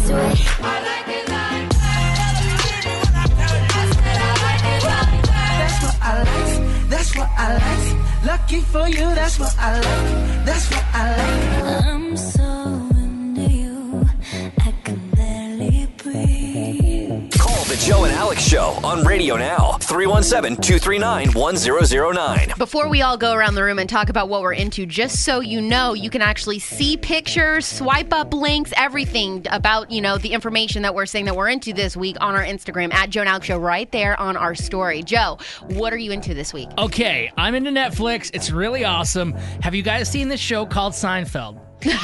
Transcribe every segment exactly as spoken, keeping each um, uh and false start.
this way. I like it like that. That's what I like. That's what I like. Lucky for you, that's what I like. That's what I like. I'm so into you, I can barely breathe. Call the Joe and Alex Show on Radio Now. three one seven, two three nine, one zero zero nine. Before we all go around the room and talk about what we're into, just so you know, you can actually see pictures, swipe up links, everything about, you know, the information that we're saying that we're into this week on our Instagram at Joe and Alex Show right there on our story. Joe, what are you into this week? Okay, I'm into Netflix. It's really awesome. Have you guys seen this show called Seinfeld?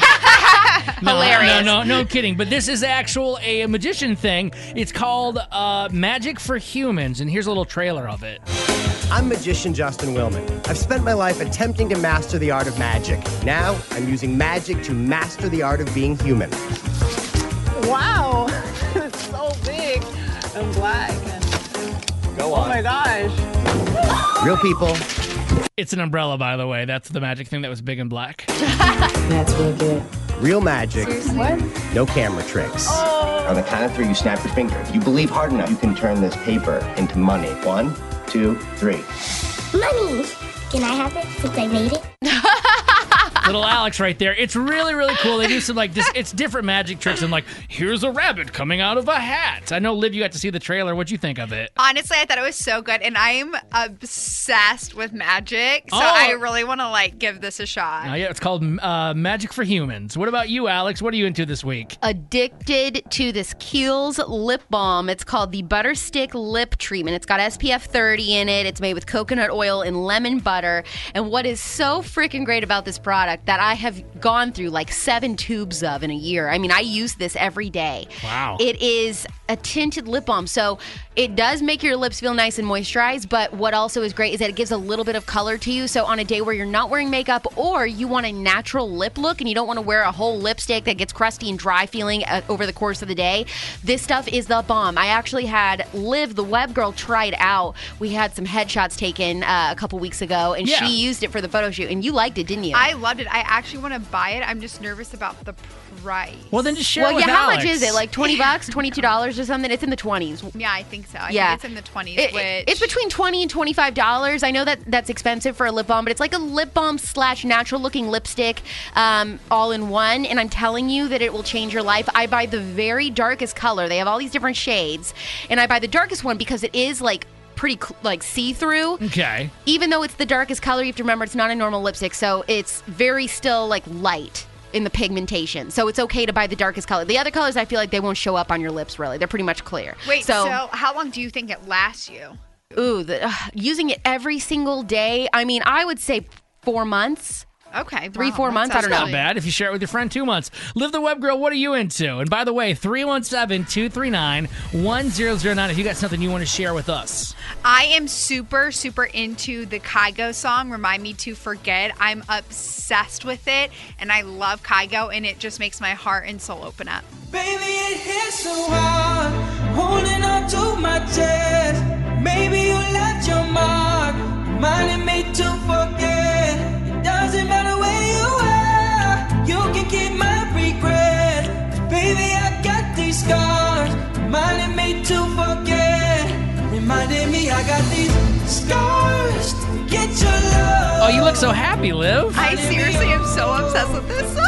No, Hilarious. No, no, no kidding. But this is actual a magician thing. It's called uh, Magic for Humans, and here's a little trailer of it. I'm magician Justin Willman. I've spent my life attempting to master the art of magic. Now, I'm using magic to master the art of being human. Wow, it's so big and black. And Go on. oh my gosh. Real people. It's an umbrella, by the way. That's the magic thing that was big and black. That's wicked. Real magic. What? No camera tricks. Oh. On the count of three, you snap your finger. If you believe hard enough, you can turn this paper into money. One, two, three. Money! Can I have it since I made it? Little Alex right there. It's really, really cool. They do some, like, this, it's different magic tricks and, like, here's a rabbit coming out of a hat. I know, Liv, you got to see the trailer. What'd you think of it? Honestly, I thought it was so good, and I'm obsessed with magic, so Oh. I really want to, like, give this a shot. Uh, yeah, it's called uh, Magic for Humans. What about you, Alex? What are you into this week? Addicted to this Kiehl's lip balm. It's called the Butter Stick Lip Treatment. It's got S P F thirty in it. It's made with coconut oil and lemon butter. And what is so freaking great about this product that I have gone through like seven tubes of in a year. I mean, I use this every day. Wow. It is a tinted lip balm. So it does make your lips feel nice and moisturized, but what also is great is that it gives a little bit of color to you. So on a day where you're not wearing makeup or you want a natural lip look and you don't want to wear a whole lipstick that gets crusty and dry feeling uh, over the course of the day, this stuff is the bomb. I actually had Liv, the web girl, try it out. We had some headshots taken uh, a couple weeks ago, and Yeah. she used it for the photo shoot, and you liked it, didn't you? I loved it. I actually want to buy it. I'm just nervous about the price. Well, then just share well, it with yeah, how Alex. much is it? Like twenty bucks, twenty-two dollars or something? It's in the twenties. Yeah, I think so. I Yeah. think it's in the twenties, It- which... It's between twenty and twenty-five dollars. I know that that's expensive for a lip balm, but it's like a lip balm slash natural looking lipstick um, all in one. And I'm telling you that it will change your life. I buy the very darkest color. They have all these different shades. And I buy the darkest one because it is like pretty cl- like see-through. Okay. Even though it's the darkest color, you have to remember it's not a normal lipstick. So it's very still like light in the pigmentation. So it's okay to buy the darkest color. The other colors, I feel like they won't show up on your lips really. They're pretty much clear. Wait, so, how long do you think it lasts you? Ooh, the, uh, using it every single day. I mean, I would say four months. Okay. Three, wow, four that months, I sounds don't know. Not bad. If you share it with your friend, two months. Live the Web Girl, what are you into? And by the way, three one seven, two three nine, one zero zero nine if you got something you want to share with us. I am super, super into the Kygo song, Remind Me to Forget. I'm obsessed with it, and I love Kygo, and it just makes my heart and soul open up. Baby, it hits so hard, holding on to my chest. Maybe you left your mark, reminding me to forget. It doesn't matter where you are, you can keep my regrets. 'Cause baby, I got these scars, reminding me to forget. Reminding me I got these scars to get your love. Oh, you look so happy, Liv. I seriously am so obsessed with this song.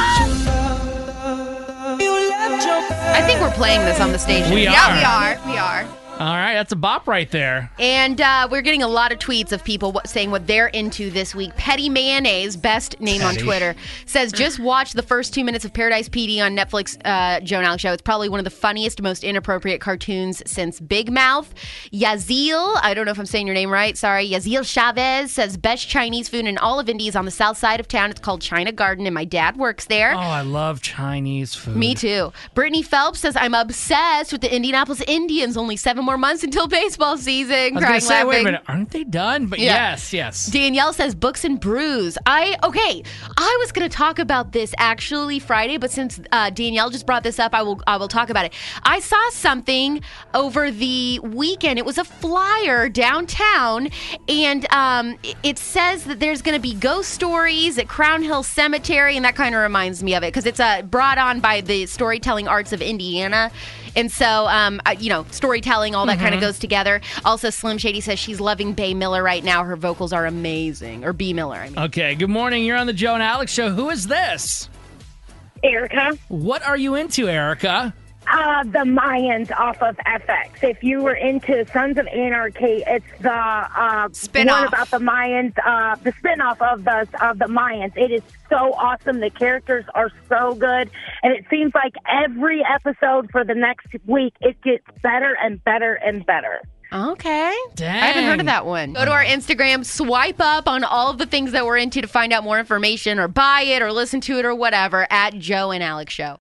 I think we're playing this on the station. We Yeah, are. we are. We are. All right, that's a bop right there. And uh, we're getting a lot of tweets of people what, saying what they're into this week. Petty Mayonnaise, best name on Petty. Twitter, says, just watch the first two minutes of Paradise P D on Netflix, uh, Joe and Alex Show. It's probably one of the funniest, most inappropriate cartoons since Big Mouth. Yazil, I don't know if I'm saying your name right, sorry. Yazil Chavez says, best Chinese food in all of India is on the south side of town. It's called China Garden, and my dad works there. Oh, I love Chinese food. Me too. Brittany Phelps says, I'm obsessed with the Indianapolis Indians. Only seven more more months until baseball season. I was Crying, going to say, laughing. wait a minute, aren't they done? But Yeah. yes, yes. Danielle says books and brews. I okay. I was going to talk about this actually Friday, but since uh, Danielle just brought this up, I will I will talk about it. I saw something over the weekend. It was a flyer downtown, and um, it- it says that there's going to be ghost stories at Crown Hill Cemetery, and that kind of reminds me of it because it's uh, brought on by the Storytelling Arts of Indiana. And so, um, I- you know, storytelling, all that kind of goes together. Also, Slim Shady says she's loving Bay Miller right now. Her vocals are amazing. Or B. Miller, I mean. Okay, good morning. You're on the Joe and Alex Show. Who is this? Erica. What are you into, Erica? Uh, the Mayans off of F X. If you were into Sons of Anarchy, it's the uh, Spin-off. one about the Mayans, uh, the spinoff of the of the Mayans. It is so awesome. The characters are so good, and it seems like every episode for the next week it gets better and better and better. Okay. Dang. I haven't heard of that one. Go to our Instagram, swipe up on all of the things that we're into to find out more information or buy it or listen to it or whatever at Joe and Alex Show.